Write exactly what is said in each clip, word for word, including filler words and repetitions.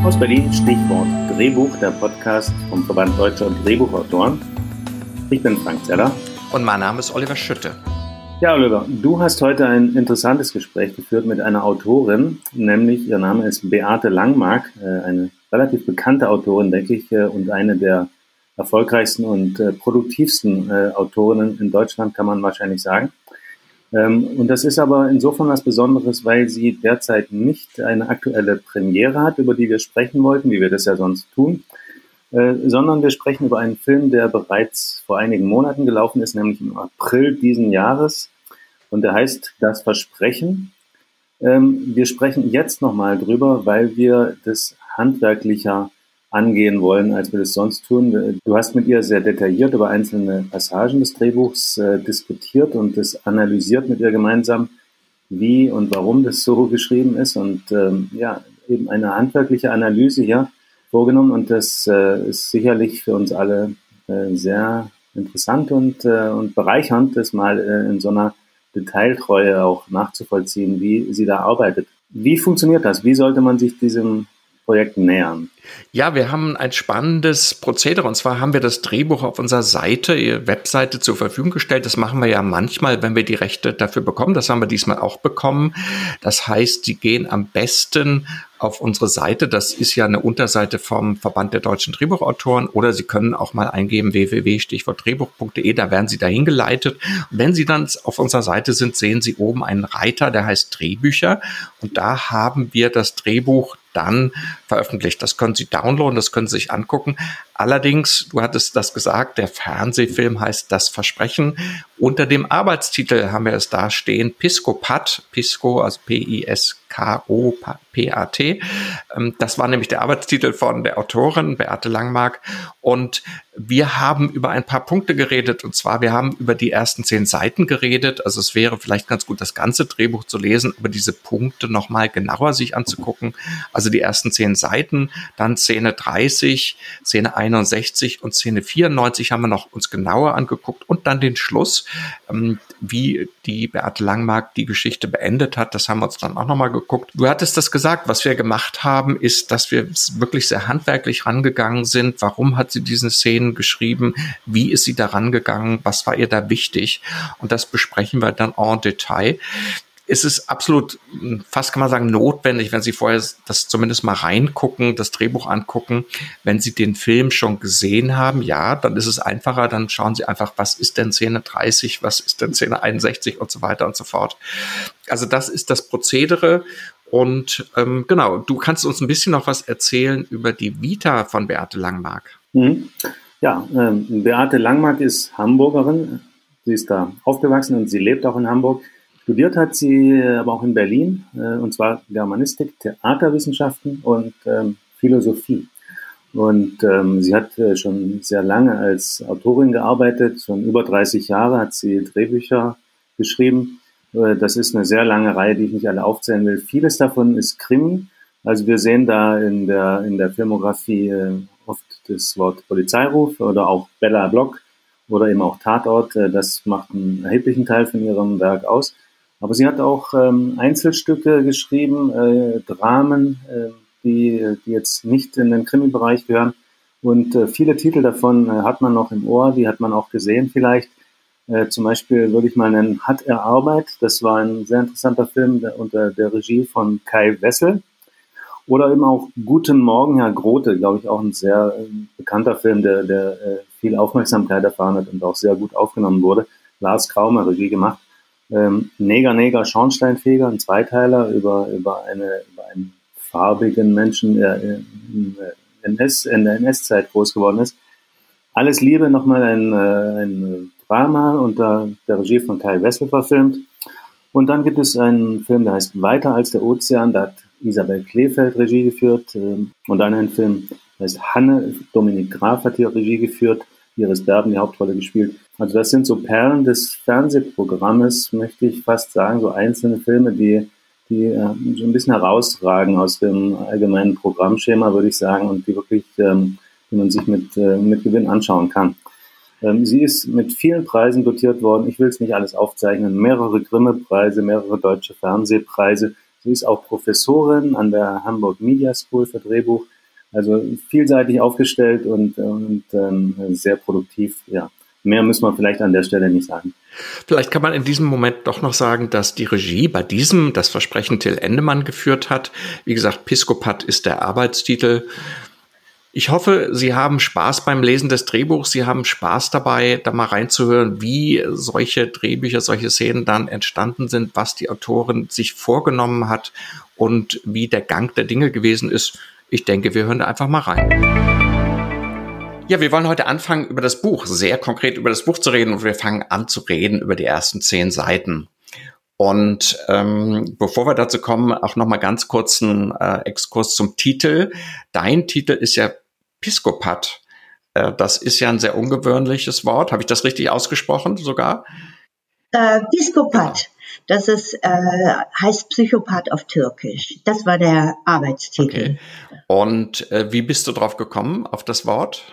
Aus Berlin, Stichwort Drehbuch, der Podcast vom Verband Deutscher Drehbuchautoren. Ich bin Frank Zeller. Und mein Name ist Oliver Schütte. Ja, Oliver, du hast heute ein interessantes Gespräch geführt mit einer Autorin, nämlich ihr Name ist Beate Langmark, eine relativ bekannte Autorin, denke ich, und eine der erfolgreichsten und produktivsten Autorinnen in Deutschland, kann man wahrscheinlich sagen. Und das ist aber insofern was Besonderes, weil sie derzeit nicht eine aktuelle Premiere hat, über die wir sprechen wollten, wie wir das ja sonst tun, sondern wir sprechen über einen Film, der bereits vor einigen Monaten gelaufen ist, nämlich im April diesen Jahres. Und der heißt Das Versprechen. Wir sprechen jetzt nochmal drüber, weil wir das handwerklicher angehen wollen, als wir das sonst tun. Du hast mit ihr sehr detailliert über einzelne Passagen des Drehbuchs äh, diskutiert und das analysiert mit ihr gemeinsam, wie und warum das so geschrieben ist und ähm, ja, eben eine handwerkliche Analyse hier vorgenommen und das äh, ist sicherlich für uns alle äh, sehr interessant und, äh, und bereichernd, das mal äh, in so einer Detailtreue auch nachzuvollziehen, wie sie da arbeitet. Wie funktioniert das? Wie sollte man sich diesem Projekt nähern? Ja, wir haben ein spannendes Prozedere und zwar haben wir das Drehbuch auf unserer Seite, Webseite zur Verfügung gestellt. Das machen wir ja manchmal, wenn wir die Rechte dafür bekommen. Das haben wir diesmal auch bekommen. Das heißt, Sie gehen am besten auf unsere Seite. Das ist ja eine Unterseite vom Verband der deutschen Drehbuchautoren oder Sie können auch mal eingeben w w w Stichwort drehbuch punkt de. Da werden Sie dahin geleitet. Und wenn Sie dann auf unserer Seite sind, sehen Sie oben einen Reiter, der heißt Drehbücher. Und da haben wir das Drehbuch dann veröffentlicht. Das können Sie downloaden, das können Sie sich angucken. Allerdings, du hattest das gesagt, der Fernsehfilm heißt Das Versprechen. Unter dem Arbeitstitel haben wir es da stehen, Piscopat, Pisco, also P I S K O P A T. Das war nämlich der Arbeitstitel von der Autorin Beate Langmark. Und wir haben über ein paar Punkte geredet. Und zwar, wir haben über die ersten zehn Seiten geredet. Also es wäre vielleicht ganz gut, das ganze Drehbuch zu lesen, aber diese Punkte nochmal genauer sich anzugucken. Also die ersten zehn Seiten, dann Szene dreißig, Szene einundsechzig und Szene vierundneunzig haben wir noch uns genauer angeguckt und dann den Schluss, ähm, wie die Beate Langmark die Geschichte beendet hat, das haben wir uns dann auch nochmal geguckt. Du hattest das gesagt, was wir gemacht haben, ist, dass wir wirklich sehr handwerklich rangegangen sind. Warum hat sie diese Szenen geschrieben? Wie ist sie da rangegangen? Was war ihr da wichtig? Und das besprechen wir dann en Detail. Es ist absolut, fast kann man sagen, notwendig, wenn Sie vorher das zumindest mal reingucken, das Drehbuch angucken. Wenn Sie den Film schon gesehen haben, ja, dann ist es einfacher, dann schauen Sie einfach, was ist denn Szene dreißig, was ist denn Szene einundsechzig und so weiter und so fort. Also das ist das Prozedere und ähm, genau, du kannst uns ein bisschen noch was erzählen über die Vita von Beate Langmark. Mhm. Ja, ähm, Beate Langmark ist Hamburgerin, sie ist da aufgewachsen und sie lebt auch in Hamburg. Studiert hat sie aber auch in Berlin, äh, und zwar Germanistik, Theaterwissenschaften und ähm, Philosophie. Und ähm, sie hat äh, schon sehr lange als Autorin gearbeitet, schon über dreißig Jahre hat sie Drehbücher geschrieben. Äh, das ist eine sehr lange Reihe, die ich nicht alle aufzählen will. Vieles davon ist Krimi. Also wir sehen da in der, in der Filmografie äh, oft das Wort Polizeiruf oder auch Bella Block oder eben auch Tatort. Äh, das macht einen erheblichen Teil von ihrem Werk aus. Aber sie hat auch ähm, Einzelstücke geschrieben, äh, Dramen, äh, die, die jetzt nicht in den Krimi-Bereich gehören. Und äh, viele Titel davon äh, hat man noch im Ohr, die hat man auch gesehen vielleicht. Äh, zum Beispiel würde ich mal nennen Hat er Arbeit? Das war ein sehr interessanter Film der, unter der Regie von Kai Wessel. Oder eben auch Guten Morgen, Herr Grote, glaube ich, auch ein sehr äh, bekannter Film, der, der äh, viel Aufmerksamkeit erfahren hat und auch sehr gut aufgenommen wurde. Lars Kraumer, Regie gemacht. Ähm, Neger, Neger, Schornsteinfeger, ein Zweiteiler über, über, eine, über einen farbigen Menschen, der in, in, in der N S-Zeit groß geworden ist. Alles Liebe, nochmal ein, ein Drama unter der Regie von Kai Wessel verfilmt. Und dann gibt es einen Film, der heißt Weiter als der Ozean, da hat Isabel Kleefeld Regie geführt. Und dann einen Film, der heißt Hanne, Dominik Graf hat hier Regie geführt, Iris Berben die Hauptrolle gespielt. Also das sind so Perlen des Fernsehprogrammes, möchte ich fast sagen, so einzelne Filme, die, die äh, so ein bisschen herausragen aus dem allgemeinen Programmschema, würde ich sagen, und die wirklich, ähm, die man sich mit, äh, mit Gewinn anschauen kann. Ähm, sie ist mit vielen Preisen dotiert worden. Ich will es nicht alles aufzeichnen. Mehrere Grimme-Preise, mehrere deutsche Fernsehpreise. Sie ist auch Professorin an der Hamburg Media School für Drehbuch. Also vielseitig aufgestellt und, und ähm, sehr produktiv. Ja, mehr müssen wir vielleicht an der Stelle nicht sagen. Vielleicht kann man in diesem Moment doch noch sagen, dass die Regie bei diesem das Versprechen Till Endemann geführt hat. Wie gesagt, Piscopat ist der Arbeitstitel. Ich hoffe, Sie haben Spaß beim Lesen des Drehbuchs. Sie haben Spaß dabei, da mal reinzuhören, wie solche Drehbücher, solche Szenen dann entstanden sind, was die Autorin sich vorgenommen hat und wie der Gang der Dinge gewesen ist. Ich denke, wir hören da einfach mal rein. Ja, wir wollen heute anfangen, über das Buch, sehr konkret über das Buch zu reden, und wir fangen an zu reden über die ersten zehn Seiten. Und ähm, bevor wir dazu kommen, auch noch mal ganz kurz einen äh, Exkurs zum Titel. Dein Titel ist ja Piscopat. Äh, das ist ja ein sehr ungewöhnliches Wort. Habe ich das richtig ausgesprochen sogar? Äh, Piscopat. Das ist, äh, heißt Psychopath auf Türkisch. Das war der Arbeitstitel. Okay. Und äh, wie bist du drauf gekommen, auf das Wort?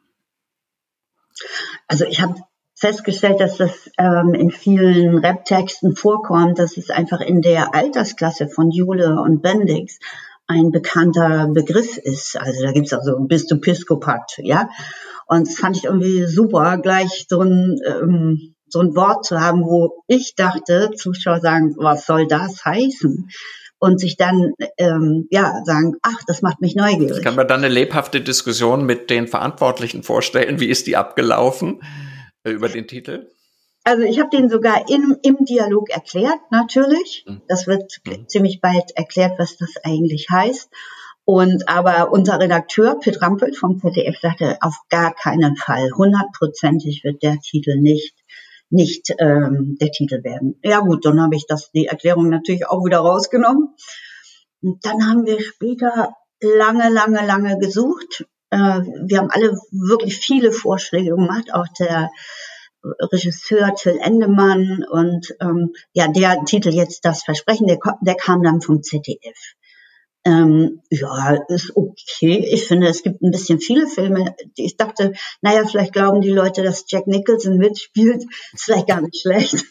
Also ich habe festgestellt, dass das ähm, in vielen Rap-Texten vorkommt, dass es einfach in der Altersklasse von Jule und Bendix ein bekannter Begriff ist. Also da gibt's also, bist du Piscopat, ja? Und das fand ich irgendwie super, gleich so ein, ähm, so ein Wort zu haben, wo ich dachte, Zuschauer sagen, was soll das heißen? Und sich dann, ähm, ja, sagen, ach, das macht mich neugierig. Das kann man dann eine lebhafte Diskussion mit den Verantwortlichen vorstellen. Wie ist die abgelaufen äh, über den Titel? Also ich habe den sogar im, im Dialog erklärt, natürlich. Das wird mhm. ziemlich bald erklärt, was das eigentlich heißt. Und aber unser Redakteur Pitt Rampelt vom Z D F sagte, auf gar keinen Fall, hundertprozentig wird der Titel nicht nicht ähm, der Titel werden. Ja gut, dann habe ich das die Erklärung natürlich auch wieder rausgenommen. Und dann haben wir später lange, lange, lange gesucht. Äh, wir haben alle wirklich viele Vorschläge gemacht, auch der Regisseur Till Endemann und ähm, ja, der Titel jetzt Das Versprechen, der, der kam dann vom Z D F. Ähm, ja, ist okay. Ich finde, es gibt ein bisschen viele Filme. Ich dachte, naja, vielleicht glauben die Leute, dass Jack Nicholson mitspielt. Ist vielleicht gar nicht schlecht.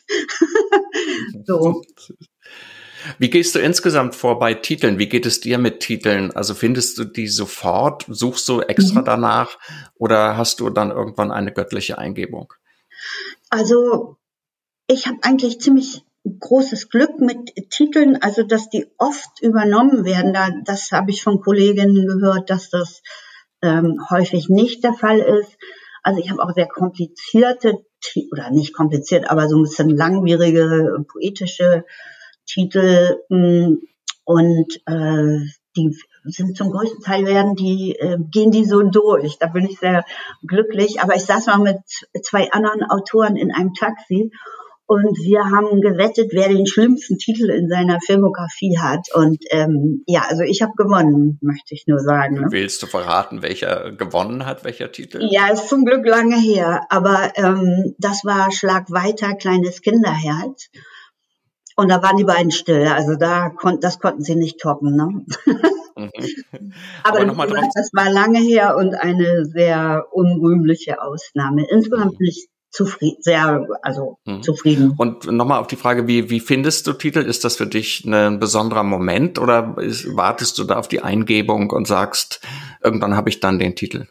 So. Wie gehst du insgesamt vor bei Titeln? Wie geht es dir mit Titeln? Also findest du die sofort? Suchst du extra mhm. danach? Oder hast du dann irgendwann eine göttliche Eingebung? Also, ich habe eigentlich ziemlich großes Glück mit Titeln, also dass die oft übernommen werden. Da, das habe ich von Kolleginnen gehört, dass das ähm, häufig nicht der Fall ist. Also ich habe auch sehr komplizierte, oder nicht kompliziert, aber so ein bisschen langwierige, poetische Titel und äh, die sind zum größten Teil werden die, äh, gehen die so durch. Da bin ich sehr glücklich. Aber ich saß mal mit zwei anderen Autoren in einem Taxi und wir haben gewettet, wer den schlimmsten Titel in seiner Filmografie hat. Und ähm, ja, also ich habe gewonnen, möchte ich nur sagen. Ne? Willst du verraten, welcher gewonnen hat, welcher Titel? Ja, ist zum Glück lange her. Aber ähm, das war Schlag weiter, kleines Kinderherz. Und da waren die beiden still. Also da kon- das konnten sie nicht toppen. Ne? Mhm. Aber, Aber noch mal drauf. Das war lange her und eine sehr unrühmliche Ausnahme. Insgesamt mhm. bin ich zufrieden, sehr, also mhm. zufrieden. Und nochmal auf die Frage, wie, wie findest du Titel? Ist das für dich ein besonderer Moment oder ist, wartest du da auf die Eingebung und sagst, irgendwann habe ich dann den Titel?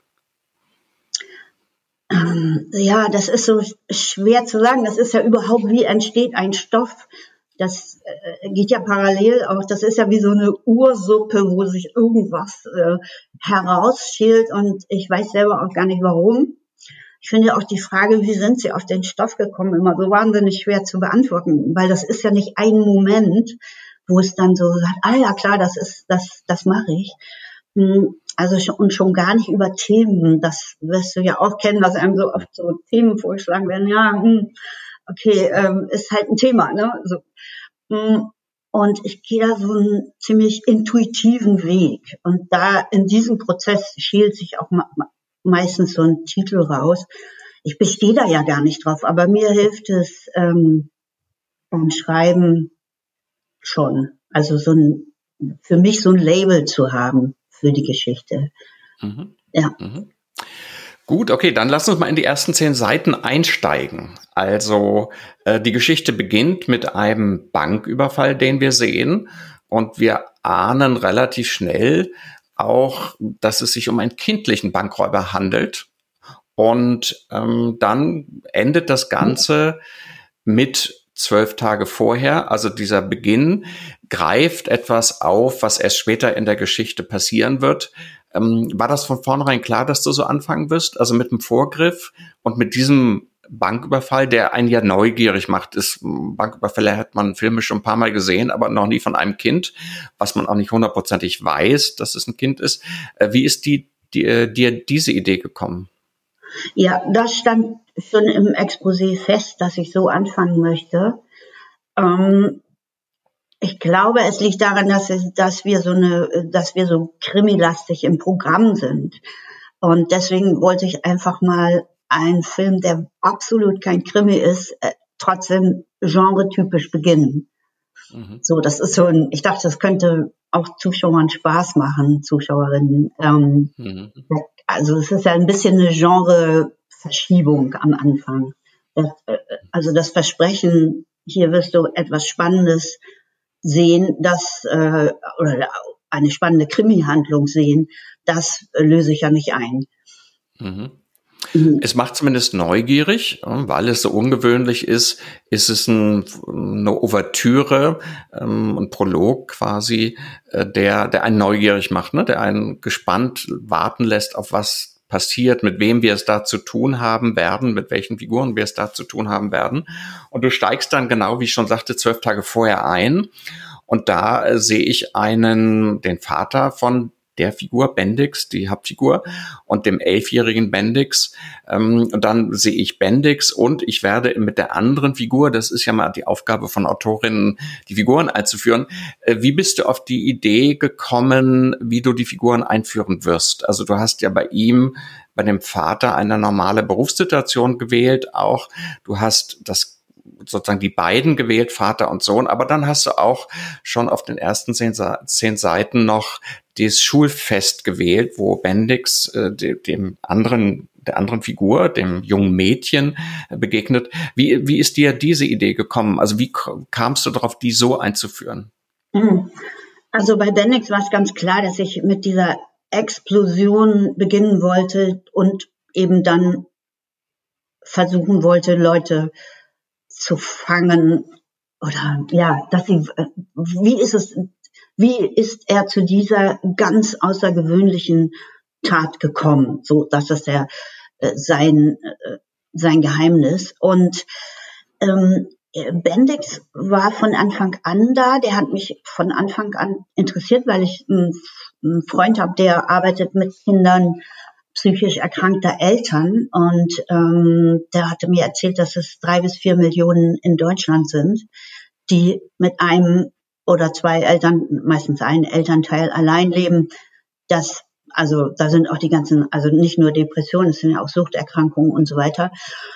Ähm, ja, das ist so schwer zu sagen. Das ist ja überhaupt, wie entsteht ein Stoff? Das äh, geht ja parallel auch. Das ist ja wie so eine Ursuppe, wo sich irgendwas äh, herausschält und ich weiß selber auch gar nicht warum. Ich finde auch die Frage, wie sind Sie auf den Stoff gekommen, immer so wahnsinnig schwer zu beantworten, weil das ist ja nicht ein Moment, wo es dann so sagt, ah ja klar, das ist, das, das mache ich. Also schon, und schon gar nicht über Themen. Das wirst du ja auch kennen, dass einem so oft so Themen vorgeschlagen werden. Ja, hm, okay, ähm, ist halt ein Thema, ne? So. Und ich gehe da so einen ziemlich intuitiven Weg. Und da in diesem Prozess schält sich auch ma- meistens so ein Titel raus. Ich bestehe da ja gar nicht drauf, aber mir hilft es ähm, beim Schreiben schon. Also so ein, für mich so ein Label zu haben für die Geschichte. Mhm. Ja. Mhm. Gut, okay, dann lass uns mal in die ersten zehn Seiten einsteigen. Also äh, die Geschichte beginnt mit einem Banküberfall, den wir sehen. Und wir ahnen relativ schnell auch, dass es sich um einen kindlichen Bankräuber handelt. Und ähm, dann endet das Ganze mit zwölf Tage vorher. Also dieser Beginn greift etwas auf, was erst später in der Geschichte passieren wird. Ähm, war das von vornherein klar, dass du so anfangen wirst? Also mit dem Vorgriff und mit diesem Banküberfall, der einen ja neugierig macht. Ist, Banküberfälle hat man Filme schon ein paar Mal gesehen, aber noch nie von einem Kind, was man auch nicht hundertprozentig weiß, dass es ein Kind ist. Äh, wie ist die, die, äh, dir diese Idee gekommen? Ja, das stand schon im Exposé fest, dass ich so anfangen möchte. Ähm, ich glaube, es liegt daran, dass, es, dass wir so eine, dass wir so krimilastig im Programm sind. Und deswegen wollte ich einfach mal einen Film, der absolut kein Krimi ist, äh, trotzdem genretypisch beginnen. Mhm. So, das ist so ein, ich dachte, das könnte auch Zuschauern Spaß machen, Zuschauerinnen. Ähm, mhm. Also es ist ja ein bisschen eine Genreverschiebung am Anfang. Das, also das Versprechen, hier wirst du etwas Spannendes sehen, das äh, oder eine spannende Krimi-Handlung sehen, das äh, löse ich ja nicht ein. Mhm. Mhm. Es macht zumindest neugierig, weil es so ungewöhnlich ist, ist es ein, eine Ouvertüre, ähm, ein Prolog quasi, äh, der, der einen neugierig macht, ne? Der einen gespannt warten lässt, auf was passiert, mit wem wir es da zu tun haben werden, mit welchen Figuren wir es da zu tun haben werden. Und du steigst dann genau, wie ich schon sagte, zwölf Tage vorher ein. Und da äh, sehe ich einen, den Vater von der Figur, Bendix, die Hauptfigur, und dem elfjährigen Bendix. Ähm, und dann sehe ich Bendix und ich werde mit der anderen Figur, das ist ja mal die Aufgabe von Autorinnen, die Figuren einzuführen. Äh, wie bist du auf die Idee gekommen, wie du die Figuren einführen wirst? Also du hast ja bei ihm, bei dem Vater, eine normale Berufssituation gewählt auch. Du hast das sozusagen die beiden gewählt, Vater und Sohn, aber dann hast du auch schon auf den ersten zehn, zehn Seiten noch das Schulfest gewählt, wo Bendix äh, dem anderen, der anderen Figur, dem jungen Mädchen, äh, begegnet. Wie, wie ist dir diese Idee gekommen? Also wie kamst du darauf, die so einzuführen? Also bei Bendix war es ganz klar, dass ich mit dieser Explosion beginnen wollte und eben dann versuchen wollte, Leute zu fangen oder ja, dass sie, wie ist es, wie ist er zu dieser ganz außergewöhnlichen Tat gekommen? So, das ist ja äh, sein äh, sein Geheimnis. Und ähm, Bendix war von Anfang an da. Der hat mich von Anfang an interessiert, weil ich einen, einen Freund habe, der arbeitet mit Kindern psychisch erkrankter Eltern und ähm, der hatte mir erzählt, dass es drei bis vier Millionen in Deutschland sind, die mit einem oder zwei Eltern, meistens ein Elternteil allein leben. Das, also da sind auch die ganzen, also nicht nur Depressionen, es sind ja auch Suchterkrankungen und so weiter.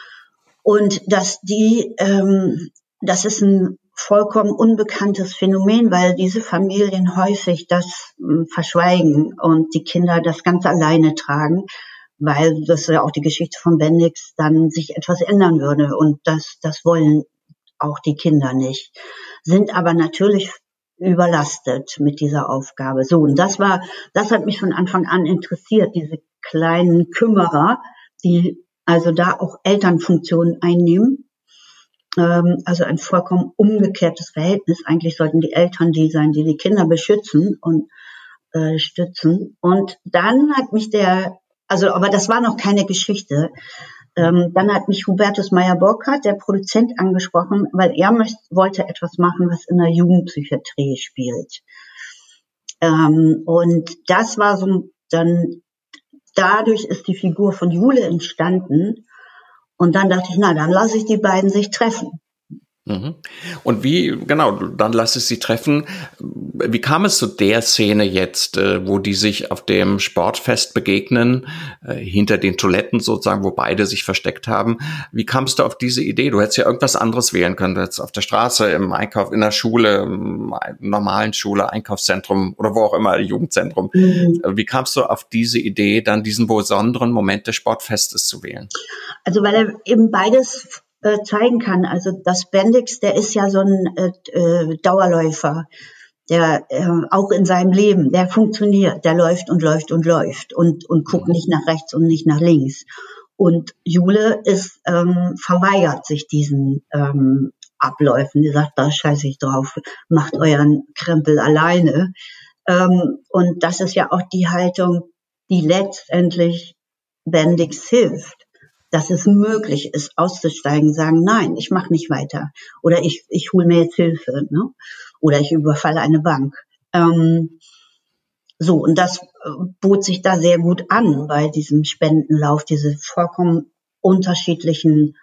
Und dass die, ähm, das ist ein vollkommen unbekanntes Phänomen, weil diese Familien häufig das äh, verschweigen und die Kinder das ganz alleine tragen, weil das ist ja auch die Geschichte von Bendix, dann sich etwas ändern würde und das, das wollen auch die Kinder nicht, sind aber natürlich überlastet mit dieser Aufgabe. So, und das war, das hat mich von Anfang an interessiert, diese kleinen Kümmerer, die also da auch Elternfunktionen einnehmen. Also ein vollkommen umgekehrtes Verhältnis. Eigentlich sollten die Eltern die sein, die die Kinder beschützen und äh, stützen. Und dann hat mich der, also aber das war noch keine Geschichte, ähm, dann hat mich Hubertus Meyer-Burkhardt, der Produzent, angesprochen, weil er möcht, wollte etwas machen, was in der Jugendpsychiatrie spielt. Ähm, und das war so dann, dadurch ist die Figur von Jule entstanden. Und dann dachte ich, na, dann lasse ich die beiden sich treffen. Mhm. Und wie, genau, dann lass es sie treffen. Wie kam es zu der Szene jetzt, wo die sich auf dem Sportfest begegnen, hinter den Toiletten sozusagen, wo beide sich versteckt haben? Wie kamst du auf diese Idee? Du hättest ja irgendwas anderes wählen können. Du hättest auf der Straße, im Einkauf, in der Schule, im normalen Schule, Einkaufszentrum oder wo auch immer, Jugendzentrum. Mhm. Wie kamst du auf diese Idee, dann diesen besonderen Moment des Sportfestes zu wählen? Also weil er eben beides zeigen kann. Also das Bendix, der ist ja so ein äh, Dauerläufer. der äh, auch in seinem Leben, der funktioniert, der läuft und läuft und läuft und, und guckt nicht nach rechts und nicht nach links. Und Jule ist, ähm, verweigert sich diesen ähm, Abläufen. Die sagt, da scheiße ich drauf, macht euren Krempel alleine. Ähm, und das ist ja auch die Haltung, die letztendlich Bendix hilft, dass es möglich ist, auszusteigen, sagen, nein, ich mache nicht weiter. Oder ich, ich hole mir jetzt Hilfe, ne? Oder ich überfalle eine Bank. Ähm, so, und das äh, bot sich da sehr gut an bei diesem Spendenlauf, diese vollkommen unterschiedlichen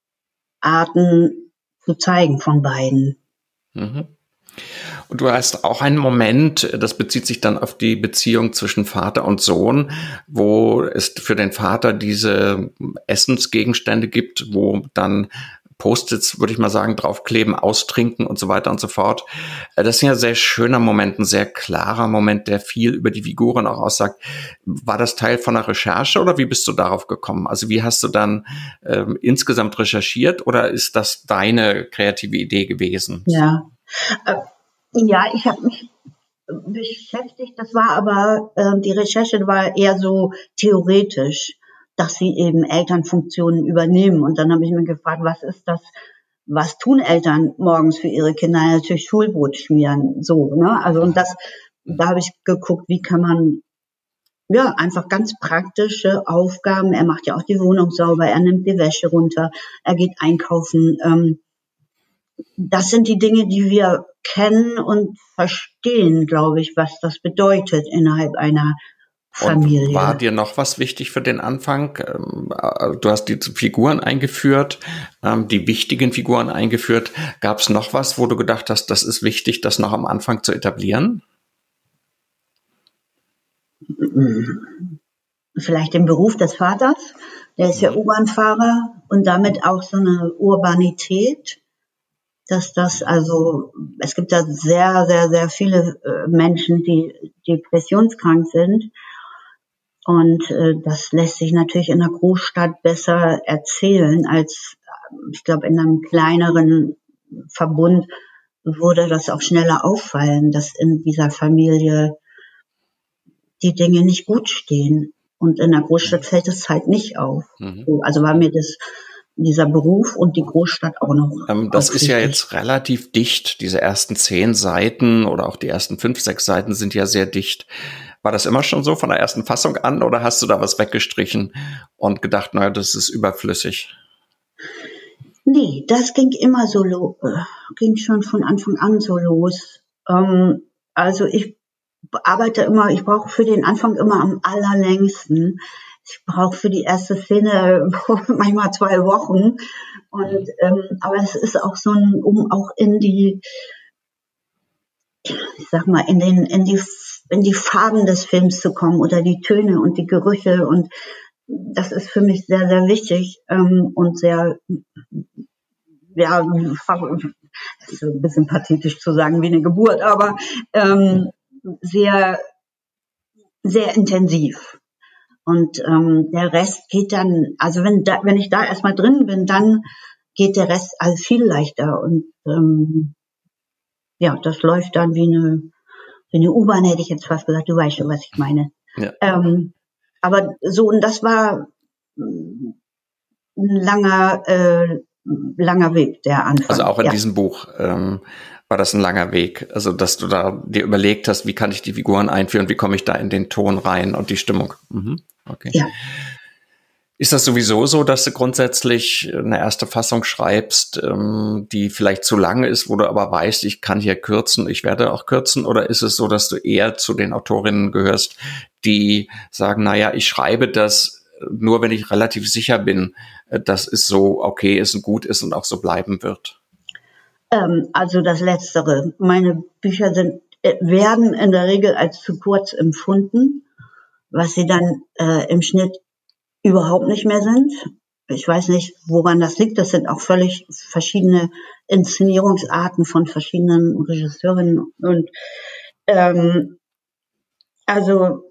Arten zu zeigen von beiden. Mhm. Und du hast auch einen Moment, das bezieht sich dann auf die Beziehung zwischen Vater und Sohn, wo es für den Vater diese Essensgegenstände gibt, wo dann Post-its, würde ich mal sagen, draufkleben, austrinken und so weiter und so fort. Das ist ja ein sehr schöner Moment, ein sehr klarer Moment, der viel über die Figuren auch aussagt. War das Teil von der Recherche oder wie bist du darauf gekommen? Also wie hast du dann ähm, insgesamt recherchiert oder ist das deine kreative Idee gewesen? Ja, äh, ja, ich habe mich beschäftigt, das war aber, äh, die Recherche war eher so theoretisch, dass sie eben Elternfunktionen übernehmen. Und dann habe ich mir gefragt, was ist das, was tun Eltern morgens für ihre Kinder? Natürlich Schulbrot schmieren, so, ne? Also, und das, da habe ich geguckt, wie kann man, ja, einfach ganz praktische Aufgaben, er macht ja auch die Wohnung sauber, er nimmt die Wäsche runter, er geht einkaufen, ähm, das sind die Dinge, die wir kennen und verstehen, glaube ich, was das bedeutet innerhalb einer Familie. Und war dir noch was wichtig für den Anfang? Du hast die Figuren eingeführt, die wichtigen Figuren eingeführt. Gab es noch was, wo du gedacht hast, das ist wichtig, das noch am Anfang zu etablieren? Vielleicht den Beruf des Vaters. Der ist ja U-Bahn-Fahrer und damit auch so eine Urbanität, dass das also, es gibt da sehr, sehr, sehr viele Menschen, die depressionskrank sind. Und äh, das lässt sich natürlich in einer Großstadt besser erzählen als, ich glaube, in einem kleineren Verbund würde das auch schneller auffallen, dass in dieser Familie die Dinge nicht gut stehen. Und in der Großstadt fällt es halt nicht auf. Mhm. Also war mir das, dieser Beruf und die Großstadt auch noch. Ähm, das ist ja jetzt relativ dicht. Diese ersten zehn Seiten oder auch die ersten fünf, sechs Seiten sind ja sehr dicht. War das immer schon so von der ersten Fassung an oder hast du da was weggestrichen und gedacht, naja, das ist überflüssig? Nee, das ging immer so los, ging schon von Anfang an so los. Ähm, also ich arbeite immer, ich brauche für den Anfang immer am allerlängsten. Ich brauche für die erste Szene manchmal zwei Wochen. Und ähm, aber es ist auch so ein, um auch in die, ich sag mal, in den, in die, in die Farben des Films zu kommen oder die Töne und die Gerüche, und das ist für mich sehr, sehr wichtig ähm, und sehr, ja, das ist ein bisschen pathetisch zu sagen wie eine Geburt, aber ähm, sehr, sehr intensiv. Und ähm, der Rest geht dann, also wenn da, wenn ich da erstmal drin bin, dann geht der Rest also viel leichter und ähm, ja, das läuft dann wie eine, wie eine U-Bahn, hätte ich jetzt fast gesagt, du weißt schon, was ich meine. Ja. Ähm, aber so, und das war ein langer, äh, langer Weg, der Anfang. Also auch in ja. diesem Buch ähm, war das ein langer Weg. Also, dass du da dir überlegt hast, wie kann ich die Figuren einführen, wie komme ich da in den Ton rein und die Stimmung. Mhm. Okay. Ja. Ist das sowieso so, dass du grundsätzlich eine erste Fassung schreibst, ähm, die vielleicht zu lang ist, wo du aber weißt, ich kann hier kürzen, ich werde auch kürzen? Oder ist es so, dass du eher zu den Autorinnen gehörst, die sagen, naja, ich schreibe das nur, wenn ich relativ sicher bin, dass es so okay ist und gut ist und auch so bleiben wird? Ähm, also das Letztere. Meine Bücher sind, werden in der Regel als zu kurz empfunden, was sie dann äh, im Schnitt überhaupt nicht mehr sind. Ich weiß nicht, woran das liegt. Das sind auch völlig verschiedene Inszenierungsarten von verschiedenen Regisseurinnen. Und ähm, also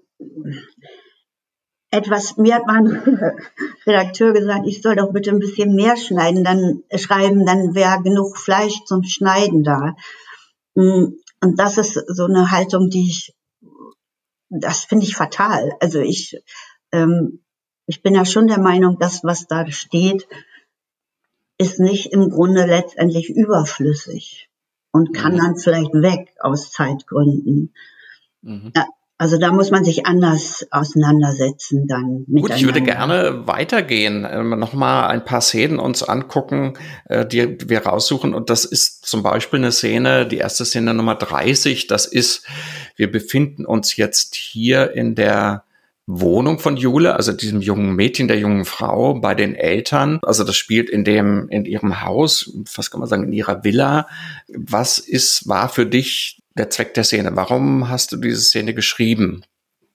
etwas, mir hat mein Redakteur gesagt, ich soll doch bitte ein bisschen mehr schneiden, dann schreiben, dann wäre genug Fleisch zum Schneiden da. und das ist so eine Haltung, die ich, das finde ich fatal. Also ich, ähm, ich bin ja schon der Meinung, das, was da steht, ist nicht im Grunde letztendlich überflüssig und kann Mhm. dann vielleicht weg aus Zeitgründen. Mhm. Ja, also da muss man sich anders auseinandersetzen dann miteinander. Gut, ich würde gerne weitergehen, äh, nochmal ein paar Szenen uns angucken, äh, die wir raussuchen. Und das ist zum Beispiel eine Szene, die erste Szene Nummer dreißig. Das ist, wir befinden uns jetzt hier in der Wohnung von Jule, also diesem jungen Mädchen, der jungen Frau, bei den Eltern. Also das spielt in dem, in ihrem Haus, was kann man sagen, in ihrer Villa. Was ist, war für dich der Zweck der Szene? Warum hast du diese Szene geschrieben?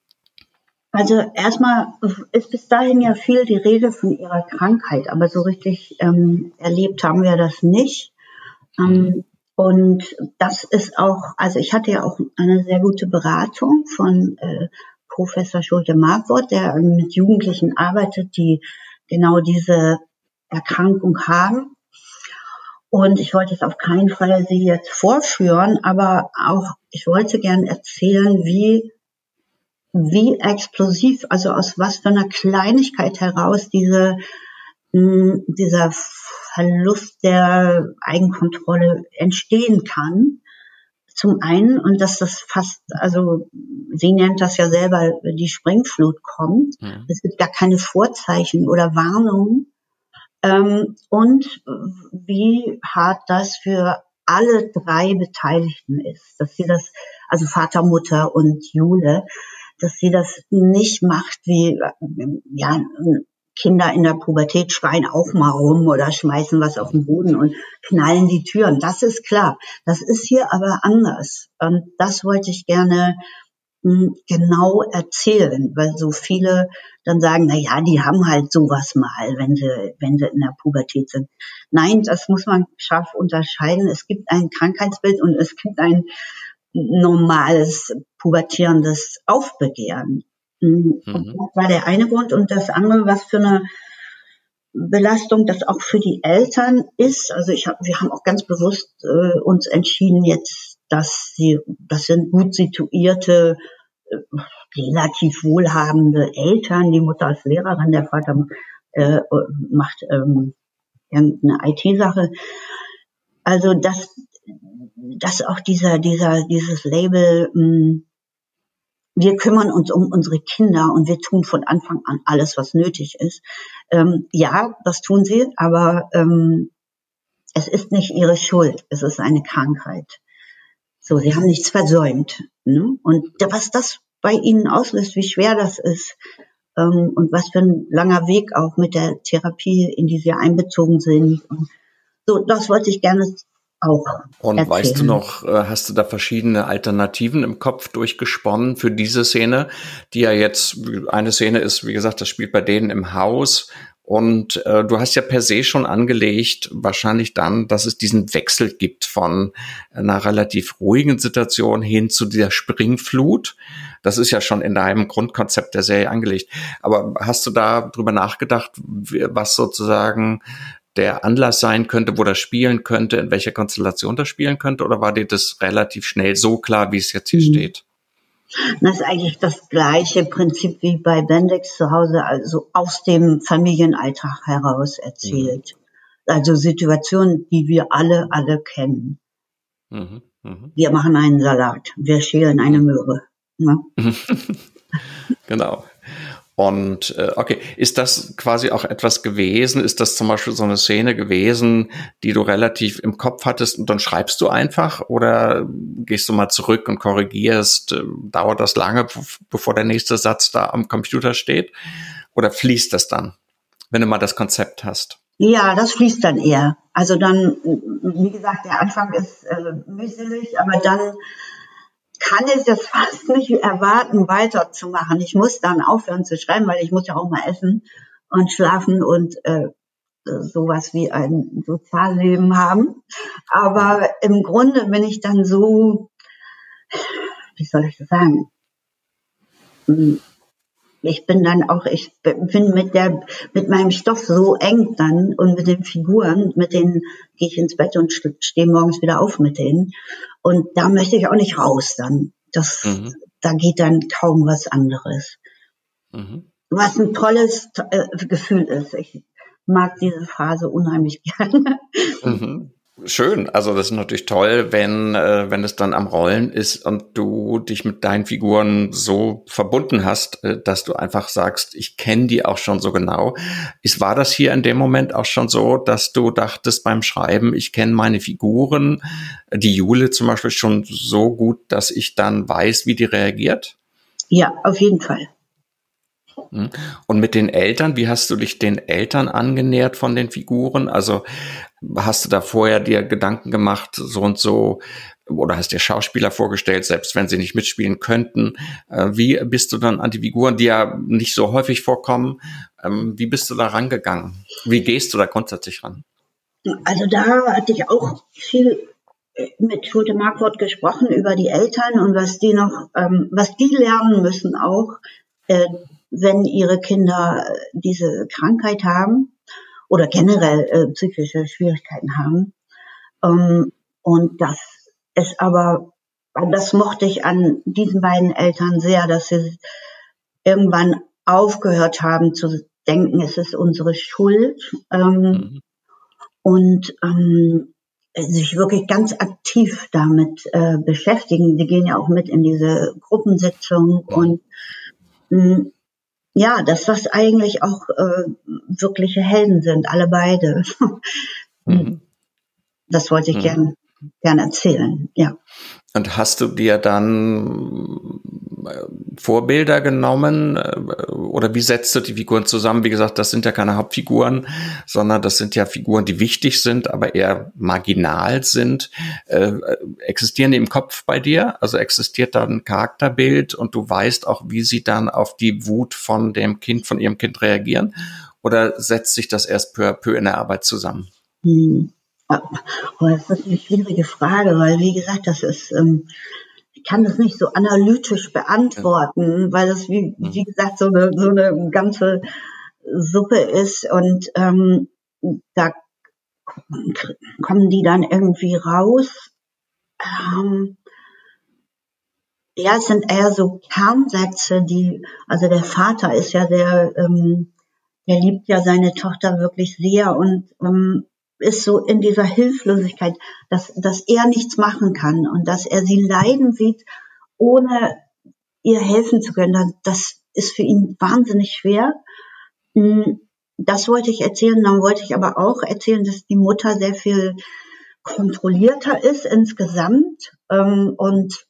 Also erstmal ist bis dahin ja viel die Rede von ihrer Krankheit, aber so richtig ähm, erlebt haben wir das nicht. Ähm, mhm. Und das ist auch, also ich hatte ja auch eine sehr gute Beratung von äh, Professor Schulte-Markwort, der mit Jugendlichen arbeitet, die genau diese Erkrankung haben. Und ich wollte es auf keinen Fall sie jetzt vorführen, aber auch, ich wollte gern erzählen, wie, wie explosiv, also aus was für einer Kleinigkeit heraus diese, mh, dieser Verlust der Eigenkontrolle entstehen kann. Zum einen, und dass das fast, also sie nennt das ja selber, die Springflut kommt. Mhm. Es gibt gar keine Vorzeichen oder Warnungen. Ähm, und wie hart das für alle drei Beteiligten ist, dass sie das, also Vater, Mutter und Jule, dass sie das nicht macht wie, ja, Kinder in der Pubertät schreien auch mal rum oder schmeißen was auf den Boden und knallen die Türen. Das ist klar. Das ist hier aber anders. Und das wollte ich gerne mh, genau erzählen, weil so viele dann sagen, na ja, die haben halt sowas mal, wenn sie, wenn sie in der Pubertät sind. Nein, das muss man scharf unterscheiden. Es gibt ein Krankheitsbild und es gibt ein normales pubertierendes Aufbegehren. Mhm. Und das war der eine Grund. Und das andere, was für eine Belastung das auch für die Eltern ist. Also ich hab, wir haben auch ganz bewusst äh, uns entschieden jetzt, dass sie, das sind gut situierte, äh, relativ wohlhabende Eltern. Die Mutter ist Lehrerin, der Vater äh, macht ähm, irgendeine I T-Sache. Also dass, dass auch dieser, dieser, dieses Label, mh, wir kümmern uns um unsere Kinder und wir tun von Anfang an alles, was nötig ist. Ähm, ja, das tun sie, aber ähm, es ist nicht ihre Schuld. Es ist eine Krankheit. So, sie haben nichts versäumt. Ne? Und was das bei ihnen auslöst, wie schwer das ist ähm, und was für ein langer Weg auch mit der Therapie, in die sie einbezogen sind. Und so, das wollte ich gerne auch Und erzählen. Weißt du noch, hast du da verschiedene Alternativen im Kopf durchgesponnen für diese Szene, die ja jetzt, eine Szene ist, wie gesagt, das spielt bei denen im Haus und äh, du hast ja per se schon angelegt, wahrscheinlich dann, dass es diesen Wechsel gibt von einer relativ ruhigen Situation hin zu dieser Springflut. Das ist ja schon in deinem Grundkonzept der Serie angelegt. Aber hast du da drüber nachgedacht, was sozusagen der Anlass sein könnte, wo das spielen könnte, in welcher Konstellation das spielen könnte, oder war dir das relativ schnell so klar, wie es jetzt hier mhm. steht? Das ist eigentlich das gleiche Prinzip wie bei Bendix zu Hause, also aus dem Familienalltag heraus erzählt. Mhm. Also Situationen, die wir alle, alle kennen. Mhm. Mhm. Wir machen einen Salat, wir schälen eine Möhre. Ja? Genau. Und äh, okay, ist das quasi auch etwas gewesen? Ist das zum Beispiel so eine Szene gewesen, die du relativ im Kopf hattest und dann schreibst du einfach? Oder gehst du mal zurück und korrigierst? Äh, dauert das lange, bevor der nächste Satz da am Computer steht? Oder fließt das dann, wenn du mal das Konzept hast? Ja, das fließt dann eher. Also dann, wie gesagt, der Anfang ist äh, mühselig, aber dann kann ich das fast nicht erwarten, weiterzumachen. Ich muss dann aufhören zu schreiben, weil ich muss ja auch mal essen und schlafen und äh, sowas wie ein Sozialleben haben. Aber im Grunde bin ich dann so, wie soll ich das sagen, ich bin dann auch, ich bin mit der, mit meinem Stoff so eng dann und mit den Figuren, mit denen gehe ich ins Bett und stehe morgens wieder auf mit denen. Und da möchte ich auch nicht raus dann. Das, mhm. Da geht dann kaum was anderes. Mhm. Was ein tolles äh, Gefühl ist. Ich mag diese Phase unheimlich gerne. Mhm. Schön, also das ist natürlich toll, wenn äh, wenn es dann am Rollen ist und du dich mit deinen Figuren so verbunden hast, äh, dass du einfach sagst, ich kenne die auch schon so genau. Ist, war das hier in dem Moment auch schon so, dass du dachtest beim Schreiben, ich kenne meine Figuren, die Jule zum Beispiel schon so gut, dass ich dann weiß, wie die reagiert? Ja, auf jeden Fall. Und mit den Eltern, wie hast du dich den Eltern angenähert von den Figuren? Also hast du da vorher dir Gedanken gemacht, so und so, oder hast dir Schauspieler vorgestellt, selbst wenn sie nicht mitspielen könnten? Wie bist du dann an die Figuren, die ja nicht so häufig vorkommen, wie bist du da rangegangen? Wie gehst du da grundsätzlich ran? Also da hatte ich auch viel mit Schulte Markwort gesprochen über die Eltern und was die noch, ähm, was die lernen müssen auch, äh, wenn ihre Kinder diese Krankheit haben oder generell äh, psychische Schwierigkeiten haben. Ähm, und das ist aber, das mochte ich an diesen beiden Eltern sehr, dass sie irgendwann aufgehört haben zu denken, es ist unsere Schuld. Ähm, mhm. Und ähm, sich wirklich ganz aktiv damit äh, beschäftigen. Die gehen ja auch mit in diese Gruppensitzung mhm. und mh, ja, dass das eigentlich auch äh, wirkliche Helden sind, alle beide. Mhm. Das wollte ich mhm. gern, gern erzählen, ja. Und hast du dir dann Vorbilder genommen oder wie setzt du die Figuren zusammen? Wie gesagt, das sind ja keine Hauptfiguren, sondern das sind ja Figuren, die wichtig sind, aber eher marginal sind. Äh, existieren die im Kopf bei dir? Also existiert da ein Charakterbild und du weißt auch, wie sie dann auf die Wut von dem Kind, von ihrem Kind reagieren? Oder setzt sich das erst peu à peu in der Arbeit zusammen? Hm. Das ist eine schwierige Frage, weil wie gesagt, das ist, ähm, ich kann das nicht so analytisch beantworten, ja. weil das wie, wie gesagt so eine, so eine ganze Suppe ist und ähm, da kommen die dann irgendwie raus. Ähm, ja, es sind eher so Kernsätze, die, also der Vater ist ja der, ähm, der liebt ja seine Tochter wirklich sehr und ähm, ist so in dieser Hilflosigkeit, dass, dass er nichts machen kann und dass er sie leiden sieht, ohne ihr helfen zu können. Das ist für ihn wahnsinnig schwer. Das wollte ich erzählen. Dann wollte ich aber auch erzählen, dass die Mutter sehr viel kontrollierter ist insgesamt. Und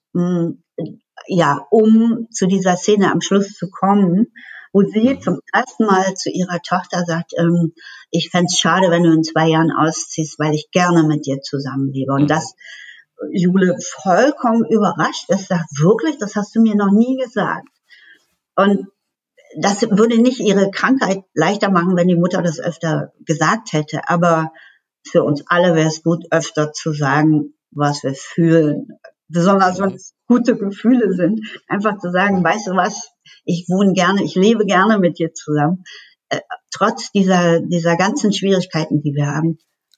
ja, um zu dieser Szene am Schluss zu kommen, wo sie mhm. zum ersten Mal zu ihrer Tochter sagt, ähm, ich fänd's schade, wenn du in zwei Jahren ausziehst, weil ich gerne mit dir zusammenlebe. Und mhm. das Jule vollkommen überrascht ist, sagt, wirklich, das hast du mir noch nie gesagt. Und das würde nicht ihre Krankheit leichter machen, wenn die Mutter das öfter gesagt hätte. Aber für uns alle wäre es gut, öfter zu sagen, was wir fühlen. Besonders wenn es gute Gefühle sind. Einfach zu sagen, weißt du was, ich wohne gerne, ich lebe gerne mit dir zusammen. Äh, trotz dieser, dieser ganzen Schwierigkeiten, die wir haben.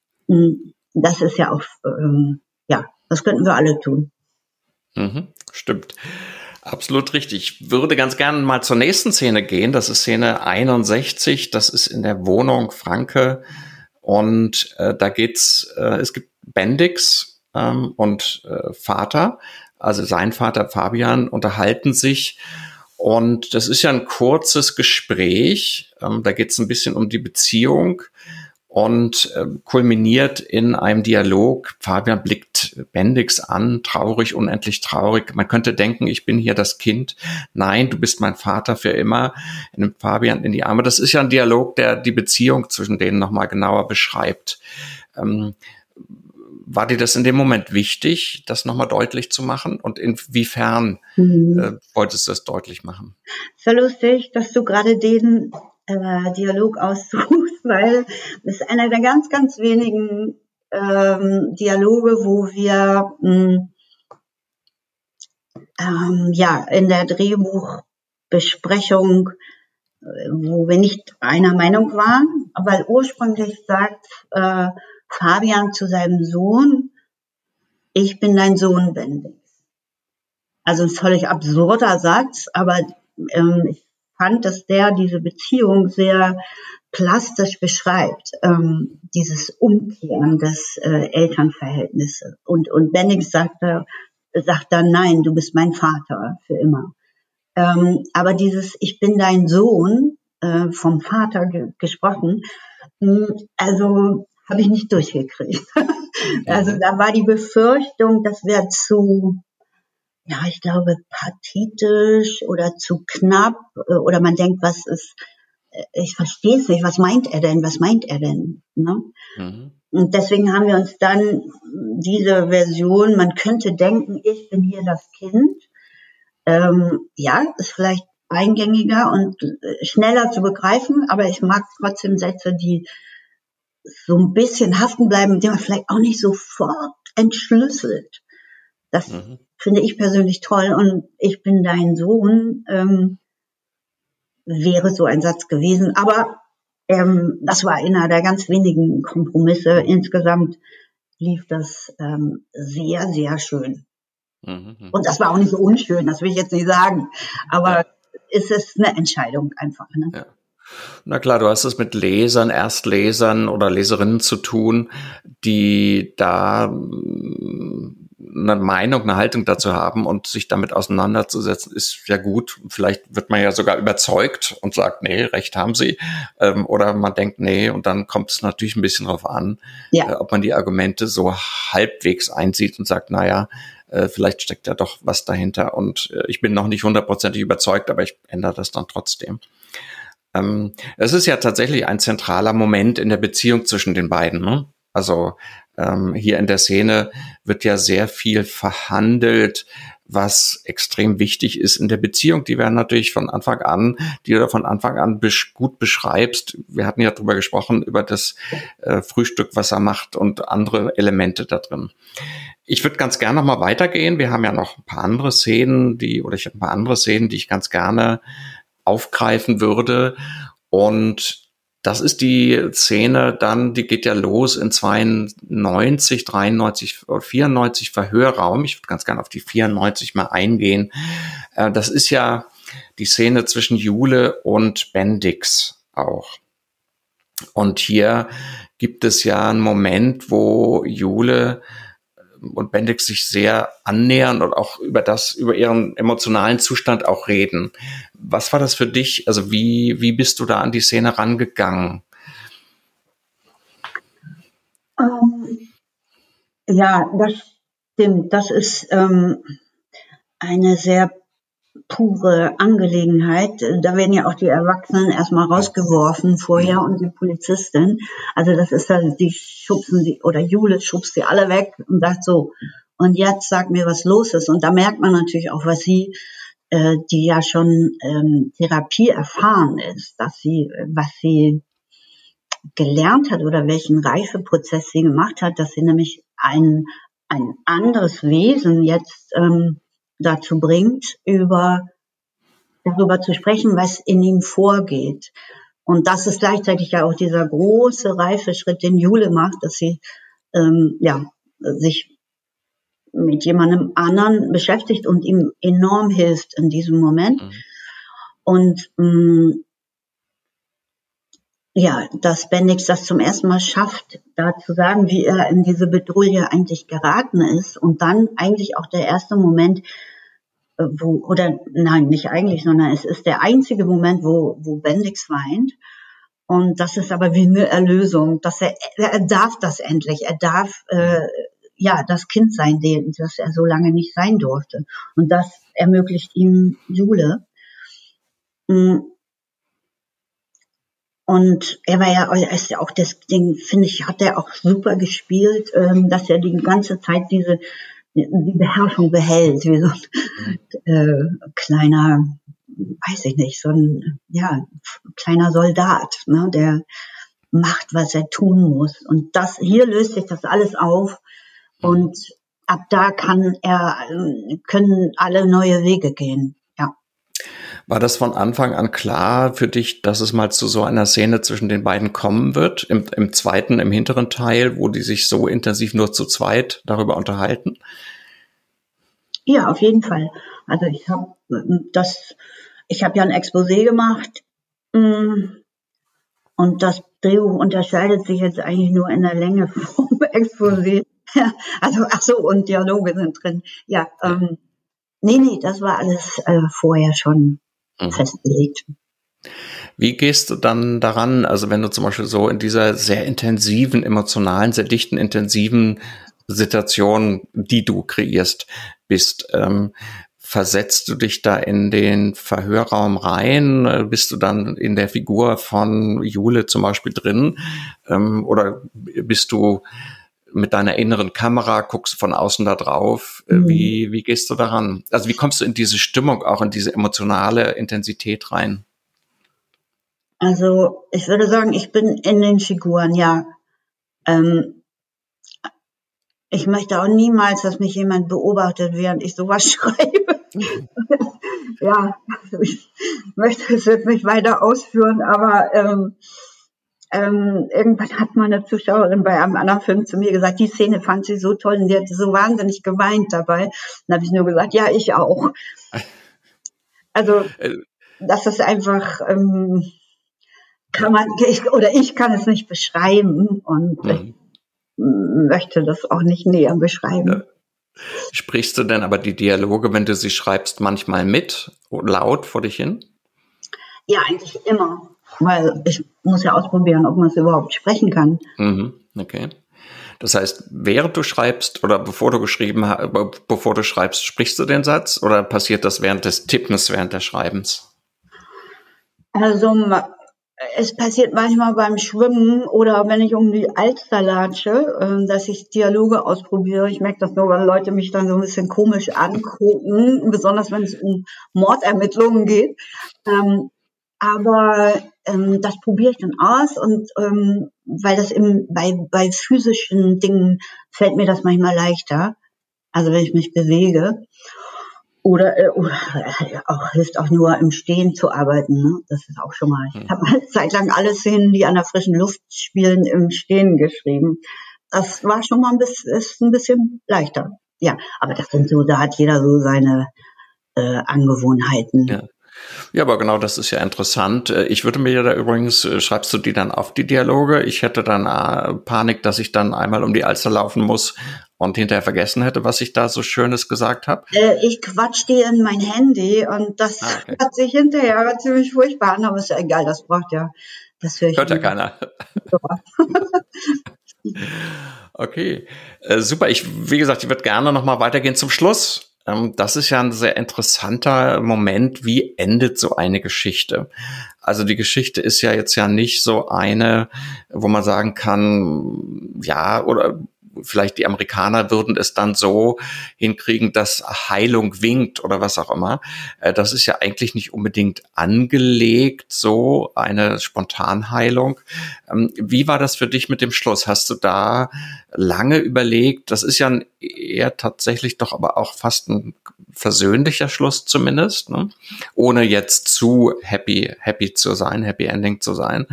Das ist ja auch, ähm, ja, das könnten wir alle tun. Mhm, stimmt. Absolut richtig. Ich würde ganz gerne mal zur nächsten Szene gehen. Das ist Szene einundsechzig. Das ist in der Wohnung Franke. Und äh, da geht's, äh, es gibt Bendix ähm, und äh, Vater, also sein Vater Fabian, unterhalten sich. Und das ist ja ein kurzes Gespräch. Ähm, da geht's ein bisschen um die Beziehung. Und äh, kulminiert in einem Dialog. Fabian blickt Bendix an, traurig, unendlich traurig. Man könnte denken, ich bin hier das Kind. Nein, du bist mein Vater für immer. Er nimmt Fabian in die Arme. Das ist ja ein Dialog, der die Beziehung zwischen denen nochmal genauer beschreibt. Ähm, war dir das in dem Moment wichtig, das nochmal deutlich zu machen? Und inwiefern mhm. äh, wolltest du das deutlich machen? So lustig, dass du gerade den äh, Dialog aussuchst, weil das ist einer der ganz, ganz wenigen ähm, Dialoge, wo wir mh, ähm, ja in der Drehbuch Besprechung, wo wir nicht einer Meinung waren, weil ursprünglich sagt äh, Fabian zu seinem Sohn, ich bin dein Sohn, Bendix. Also ein völlig absurder Satz, aber ähm, ich fand, dass der diese Beziehung sehr plastisch beschreibt, ähm, dieses Umkehren des äh, Elternverhältnisses. Und, und Bendix sagt, äh, sagt dann, nein, du bist mein Vater für immer. Ähm, aber dieses Ich bin dein Sohn, äh, vom Vater ge- gesprochen, mh, also habe ich nicht durchgekriegt. Also da war die Befürchtung, das wäre zu, ja, ich glaube, pathetisch oder zu knapp, äh, oder man denkt, was ist, äh, ich verstehe es nicht, was meint er denn, was meint er denn? Ne? Mhm. Und deswegen haben wir uns dann diese Version, man könnte denken, ich bin hier das Kind, Ähm, ja, ist vielleicht eingängiger und äh, schneller zu begreifen, aber ich mag trotzdem Sätze, die so ein bisschen haften bleiben, die man vielleicht auch nicht sofort entschlüsselt. Das Mhm. finde ich persönlich toll und ich bin dein Sohn, ähm, wäre so ein Satz gewesen. Aber ähm, das war einer der ganz wenigen Kompromisse. Insgesamt lief das ähm, sehr, sehr schön. Mhm. Mhm. Und das war auch nicht so unschön, das will ich jetzt nicht sagen. Aber Ja. es ist eine Entscheidung einfach. Ne? Ja. Na klar, du hast es mit Lesern, Erstlesern oder Leserinnen zu tun, die da mm, eine Meinung, eine Haltung dazu haben und sich damit auseinanderzusetzen, ist ja gut. Vielleicht wird man ja sogar überzeugt und sagt, nee, recht haben sie. Ähm, oder man denkt, nee, und dann kommt es natürlich ein bisschen drauf an, Ja. äh, ob man die Argumente so halbwegs einsieht und sagt, naja, äh, vielleicht steckt ja doch was dahinter und äh, ich bin noch nicht hundertprozentig überzeugt, aber ich ändere das dann trotzdem. Ähm, es ist ja tatsächlich ein zentraler Moment in der Beziehung zwischen den beiden, ne? Also ähm, hier in der Szene wird ja sehr viel verhandelt, was extrem wichtig ist in der Beziehung. Die werden natürlich von Anfang an, die du von Anfang an besch- gut beschreibst. Wir hatten ja drüber gesprochen, über das äh, Frühstück, was er macht und andere Elemente da drin. Ich würde ganz gerne noch mal weitergehen. Wir haben ja noch ein paar andere Szenen, die, oder ich habe ein paar andere Szenen, die ich ganz gerne aufgreifen würde. Und das ist die Szene dann, die geht ja los in zweiundneunzig, dreiundneunzig, vierundneunzig Verhörraum. Ich würde ganz gerne auf die vierundneunzig mal eingehen. Das ist ja die Szene zwischen Jule und Bendix auch. Und hier gibt es ja einen Moment, wo Jule und Bendix sich sehr annähern und auch über das, über ihren emotionalen Zustand auch reden. Was war das für dich? Also wie, wie bist du da an die Szene rangegangen? Ähm, ja, das stimmt. Das ist ähm, eine sehr pure Angelegenheit. Da werden ja auch die Erwachsenen erstmal rausgeworfen vorher und die Polizistin. Also das ist dann, die schubsen sie, oder Jule schubst sie alle weg und sagt so, und jetzt sag mir, was los ist. Und da merkt man natürlich auch, was sie, äh, die ja schon ähm, Therapie erfahren ist, dass sie, was sie gelernt hat oder welchen Reifeprozess sie gemacht hat, dass sie nämlich ein, ein anderes Wesen jetzt ähm, dazu bringt, über darüber zu sprechen, was in ihm vorgeht. Und das ist gleichzeitig ja auch dieser große Reifeschritt, den Jule macht, dass sie ähm, ja sich mit jemandem anderen beschäftigt und ihm enorm hilft in diesem Moment. Mhm. Und mh, ja, dass Bendix das zum ersten Mal schafft, da zu sagen, wie er in diese Bedrohung eigentlich geraten ist. Und dann eigentlich auch der erste Moment, wo, oder nein, nicht eigentlich, sondern es ist der einzige Moment, wo, wo Bendix weint. Und das ist aber wie eine Erlösung, dass er, er darf das endlich, er darf äh, ja das Kind sein, das er so lange nicht sein durfte. Und das ermöglicht ihm Jule. Und er war ja, er ist ja auch das Ding, finde ich, hat er auch super gespielt, ähm, dass er die ganze Zeit diese die Beherrschung behält, wie so ein äh, kleiner, weiß ich nicht, so ein ja kleiner Soldat, ne, der macht, was er tun muss. Und das hier löst sich das alles auf und ab da kann er können alle neue Wege gehen. Ja. War das von Anfang an klar für dich, dass es mal zu so einer Szene zwischen den beiden kommen wird? Im, im zweiten, im hinteren Teil, wo die sich so intensiv nur zu zweit darüber unterhalten? Ja, auf jeden Fall. Also ich habe das, ich habe ja ein Exposé gemacht, und das Drehbuch unterscheidet sich jetzt eigentlich nur in der Länge vom Exposé. Also, ach so, und Dialoge sind drin. Ja, ähm, nee, nee, das war alles äh, vorher schon mhm. festgelegt. Wie gehst du dann daran, also wenn du zum Beispiel so in dieser sehr intensiven, emotionalen, sehr dichten, intensiven Situation, die du kreierst, bist, ähm, versetzt du dich da in den Verhörraum rein? Bist du dann in der Figur von Jule zum Beispiel drin? Ähm, oder bist du mit deiner inneren Kamera, guckst von außen da drauf? Mhm. Wie, wie gehst du daran? Also wie kommst du in diese Stimmung, auch in diese emotionale Intensität rein? Also ich würde sagen, ich bin in den Figuren, ja. Ähm, ich möchte auch niemals, dass mich jemand beobachtet, während ich sowas schreibe. Ja, also ich möchte es jetzt nicht weiter ausführen, aber ähm, ähm, irgendwann hat meine Zuschauerin bei einem anderen Film zu mir gesagt, die Szene fand sie so toll und sie hat so wahnsinnig geweint dabei. Dann habe ich nur gesagt, ja, ich auch. Also das ist einfach, ähm, kann man, ich, oder ich kann es nicht beschreiben und mhm. ich möchte das auch nicht näher beschreiben. Ja. Sprichst du denn aber die Dialoge, wenn du sie schreibst, manchmal mit, laut vor dich hin? Ja, eigentlich immer, weil ich muss ja ausprobieren, ob man es überhaupt sprechen kann. Mhm, okay. Das heißt, während du schreibst oder bevor du geschrieben hast, bevor du schreibst, sprichst du den Satz oder passiert das während des Tippens, während des Schreibens? Also es passiert manchmal beim Schwimmen oder wenn ich um die Alster latsche, dass ich Dialoge ausprobiere. Ich merke das nur, weil Leute mich dann so ein bisschen komisch angucken, besonders wenn es um Mordermittlungen geht. Aber ähm, das probiere ich dann aus und ähm, weil das im, bei, bei physischen Dingen fällt mir das manchmal leichter, also wenn ich mich bewege. Oder, äh, oder äh, auch hilft auch nur im Stehen zu arbeiten. Ne? Das ist auch schon mal. Ich habe eine Zeit lang alle Szenen, die an der frischen Luft spielen, im Stehen geschrieben. Das war schon mal ein bisschen, ist ein bisschen leichter. Ja, aber das sind so, da hat jeder so seine äh, Angewohnheiten. Ja. Ja, aber genau, das ist ja interessant. Ich würde mir da übrigens, schreibst du die dann auf die Dialoge? Ich hätte dann äh, Panik, dass ich dann einmal um die Alster laufen muss und hinterher vergessen hätte, was ich da so Schönes gesagt habe. Äh, ich quatsch die in mein Handy und das ah, okay. hat sich hinterher ziemlich furchtbar an, aber ist ja egal, das braucht ja, das höre ich. Hört ja keiner. Okay, äh, super. Ich, wie gesagt, ich würde gerne noch mal weitergehen zum Schluss. Das ist ja ein sehr interessanter Moment. Wie endet so eine Geschichte? Also die Geschichte ist ja jetzt ja nicht so eine, wo man sagen kann, ja, oder vielleicht die Amerikaner würden es dann so hinkriegen, dass Heilung winkt oder was auch immer. Das ist ja eigentlich nicht unbedingt angelegt, so eine Spontanheilung. Wie war das für dich mit dem Schluss? Hast du da lange überlegt? Das ist ja ein eher tatsächlich doch aber auch fast ein versöhnlicher Schluss zumindest, ne? Ohne jetzt zu happy, happy zu sein, happy ending zu sein.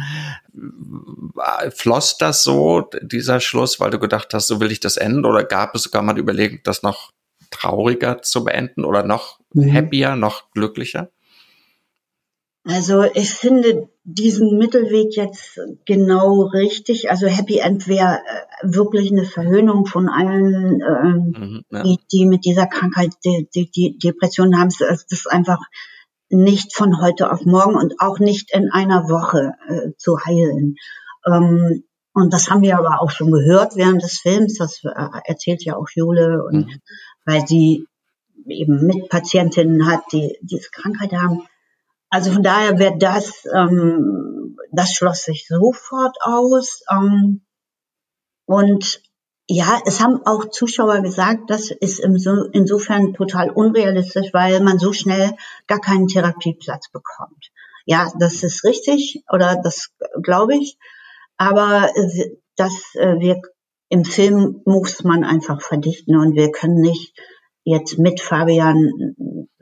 Floss das so, dieser Schluss, weil du gedacht hast, so will ich das enden? Oder gab es sogar mal die Überlegung, das noch trauriger zu beenden oder noch mhm. happier, noch glücklicher? Also ich finde diesen Mittelweg jetzt genau richtig. Also Happy End wäre äh, wirklich eine Verhöhnung von allen, ähm, mhm, ja. die, die mit dieser Krankheit, die, die, die Depression haben. Das ist einfach nicht von heute auf morgen und auch nicht in einer Woche äh, zu heilen. Ähm, und das haben wir aber auch schon gehört während des Films. Das äh, erzählt ja auch Jule, und mhm. weil sie eben Mitpatientinnen hat, die diese Krankheit haben. Also von daher wäre das, ähm, das schloss sich sofort aus. Ähm, und ja, es haben auch Zuschauer gesagt, das ist insofern total unrealistisch, weil man so schnell gar keinen Therapieplatz bekommt. Ja, das ist richtig, oder das glaube ich. Aber das, wir, im Film muss man einfach verdichten und wir können nicht jetzt mit Fabian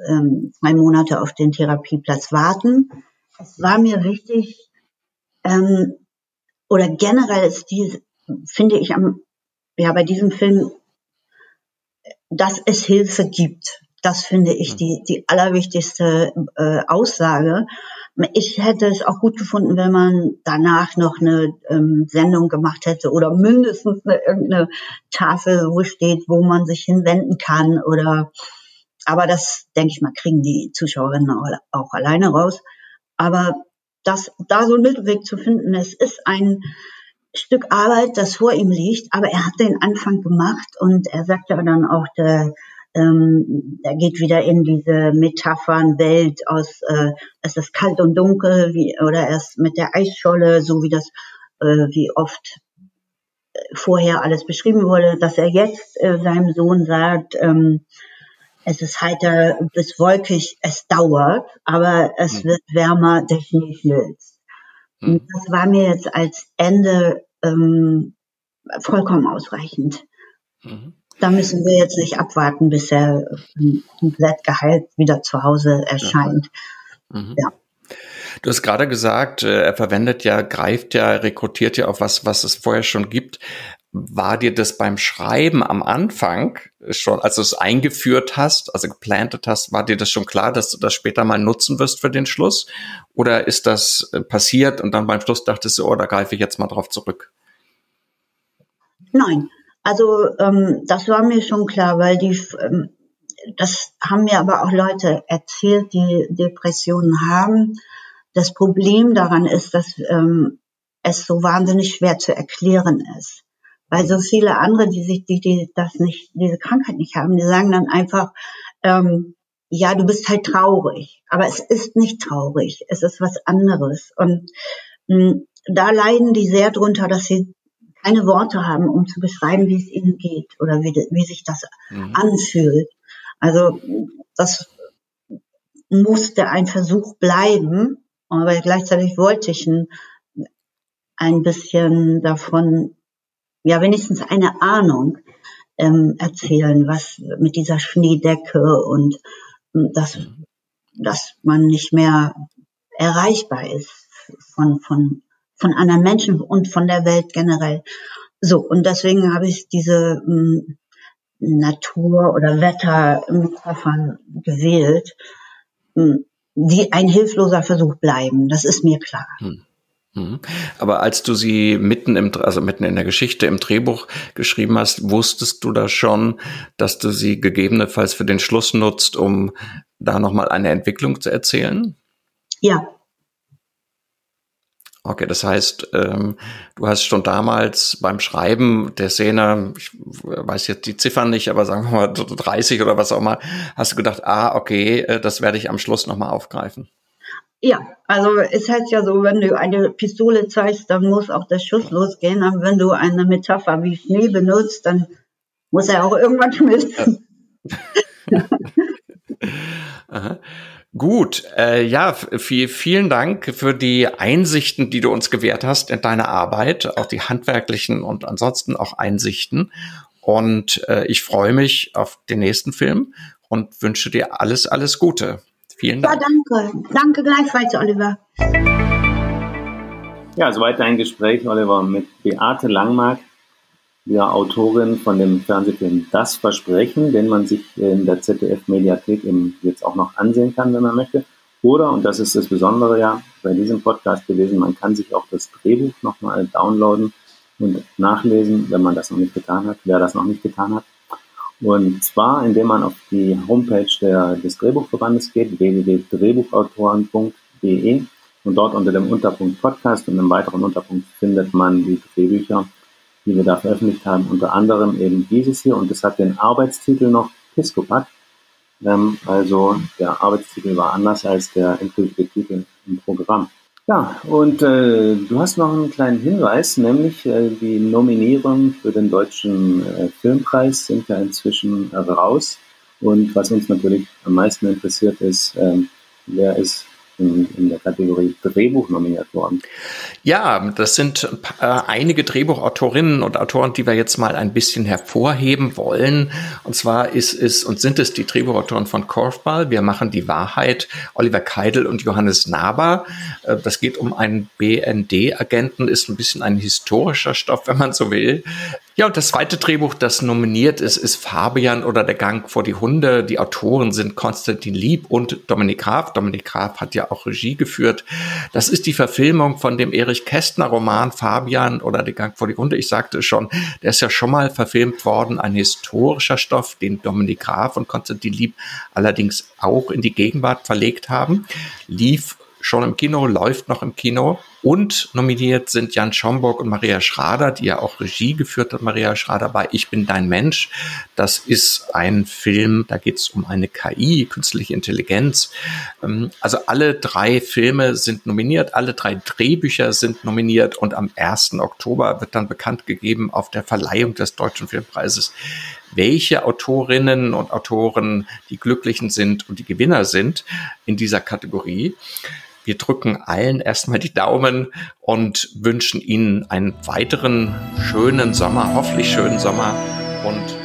ähm, zwei Monate auf den Therapieplatz warten. Es war mir wichtig, ähm, oder generell ist die, finde ich am, ja, bei diesem Film, dass es Hilfe gibt. Das finde ich die, die allerwichtigste äh, Aussage. Ich hätte es auch gut gefunden, wenn man danach noch eine ähm, Sendung gemacht hätte oder mindestens eine, irgendeine Tafel, wo steht, wo man sich hinwenden kann. Oder, aber das, denke ich mal, kriegen die Zuschauerinnen auch, auch alleine raus. Aber das, da so einen Mittelweg zu finden, es ist ein Stück Arbeit, das vor ihm liegt, aber er hat den Anfang gemacht und er sagt ja dann auch, der, ähm, er geht wieder in diese Metaphernwelt aus, äh, es ist kalt und dunkel, wie, oder er ist mit der Eisscholle, so wie das, äh, wie oft vorher alles beschrieben wurde, dass er jetzt äh, seinem Sohn sagt, ähm, es ist heiter bis wolkig, es dauert, aber es wird wärmer, der Schnee schmilzt. Und das war mir jetzt als Ende ähm, vollkommen ausreichend. Mhm. Da müssen wir jetzt nicht abwarten, bis er ähm, komplett geheilt wieder zu Hause erscheint. Mhm. Ja. Du hast gerade gesagt, er verwendet ja, greift ja, rekrutiert ja auf was, was es vorher schon gibt. War dir das beim Schreiben am Anfang schon, als du es eingeführt hast, also geplantet hast, war dir das schon klar, dass du das später mal nutzen wirst für den Schluss? Oder ist das passiert und dann beim Schluss dachtest du, oh, da greife ich jetzt mal drauf zurück? Nein, also ähm, das war mir schon klar, weil die, ähm, das haben mir aber auch Leute erzählt, die Depressionen haben. Das Problem daran ist, dass ähm, es so wahnsinnig schwer zu erklären ist. Weil so viele andere, die sich, die, die das nicht, diese Krankheit nicht haben, die sagen dann einfach, ähm, ja, du bist halt traurig. Aber es ist nicht traurig. Es ist was anderes. Und mh, da leiden die sehr drunter, dass sie keine Worte haben, um zu beschreiben, wie es ihnen geht oder wie, wie sich das mhm. anfühlt. Also, das musste ein Versuch bleiben. Aber gleichzeitig wollte ich ein, ein bisschen davon, ja, wenigstens eine Ahnung ähm, erzählen, was mit dieser Schneedecke und dass, dass man nicht mehr erreichbar ist von, von, von anderen Menschen und von der Welt generell. So, und deswegen habe ich diese ähm, Natur- oder Wettermetaphern gewählt, ähm, die ein hilfloser Versuch bleiben. Das ist mir klar. Hm. Aber als du sie mitten im, also mitten in der Geschichte im Drehbuch geschrieben hast, wusstest du da schon, dass du sie gegebenenfalls für den Schluss nutzt, um da nochmal eine Entwicklung zu erzählen? Ja. Okay, das heißt, ähm, du hast schon damals beim Schreiben der Szene, ich weiß jetzt die Ziffern nicht, aber sagen wir mal dreißig oder was auch immer, hast du gedacht, ah, okay, das werde ich am Schluss nochmal aufgreifen. Ja, also es heißt ja so, wenn du eine Pistole zeigst, dann muss auch der Schuss losgehen. Aber wenn du eine Metapher wie Schnee benutzt, dann muss er auch irgendwann schmelzen. Ja. Aha. Gut, äh, ja, viel, vielen Dank für die Einsichten, die du uns gewährt hast in deine Arbeit, auch die handwerklichen und ansonsten auch Einsichten. Und äh, ich freue mich auf den nächsten Film und wünsche dir alles, alles Gute. Vielen Dank. Ja, danke. Danke gleichfalls, Oliver. Ja, soweit ein Gespräch, Oliver, mit Beate Langmark, der Autorin von dem Fernsehfilm Das Versprechen, den man sich in der Z D F-Mediathek eben jetzt auch noch ansehen kann, wenn man möchte. Oder, und das ist das Besondere ja bei diesem Podcast gewesen, man kann sich auch das Drehbuch nochmal downloaden und nachlesen, wenn man das noch nicht getan hat, wer das noch nicht getan hat. Und zwar, indem man auf die Homepage der, des Drehbuchverbandes geht, w w w punkt drehbuchautoren punkt d e, und dort unter dem Unterpunkt Podcast und im weiteren Unterpunkt findet man die Drehbücher, die wir da veröffentlicht haben, unter anderem eben dieses hier, und das hat den Arbeitstitel noch Piscopat. Ähm, also der Arbeitstitel war anders als der endgültige Titel im Programm. Ja, und äh, du hast noch einen kleinen Hinweis, nämlich äh, die Nominierungen für den Deutschen äh, Filmpreis sind ja inzwischen äh, raus. Und was uns natürlich am meisten interessiert ist, äh, wer ist in, in der Kategorie Drehbuch nominiert worden. Ja, das sind äh, einige Drehbuchautorinnen und Autoren, die wir jetzt mal ein bisschen hervorheben wollen. Und zwar ist es und sind es die Drehbuchautoren von Korfball, Wir machen die Wahrheit, Oliver Keidel und Johannes Naber. Äh, das geht um einen B N D-Agenten, ist ein bisschen ein historischer Stoff, wenn man so will. Ja, und das zweite Drehbuch, das nominiert ist, ist Fabian oder Der Gang vor die Hunde. Die Autoren sind Konstantin Lieb und Dominik Graf. Dominik Graf hat ja auch Regie geführt. Das ist die Verfilmung von dem Erich Kästner Roman Fabian oder Der Gang vor die Hunde. Ich sagte es schon, der ist ja schon mal verfilmt worden. Ein historischer Stoff, den Dominik Graf und Konstantin Lieb allerdings auch in die Gegenwart verlegt haben. Lief schon im Kino, läuft noch im Kino. Und nominiert sind Jan Schomburg und Maria Schrader, die ja auch Regie geführt hat, Maria Schrader bei Ich bin dein Mensch. Das ist ein Film, da geht es um eine K I, künstliche Intelligenz. Also alle drei Filme sind nominiert, alle drei Drehbücher sind nominiert und am ersten Oktober wird dann bekannt gegeben auf der Verleihung des Deutschen Filmpreises, welche Autorinnen und Autoren die Glücklichen sind und die Gewinner sind in dieser Kategorie. Wir drücken allen erstmal die Daumen und wünschen Ihnen einen weiteren schönen Sommer, hoffentlich schönen Sommer und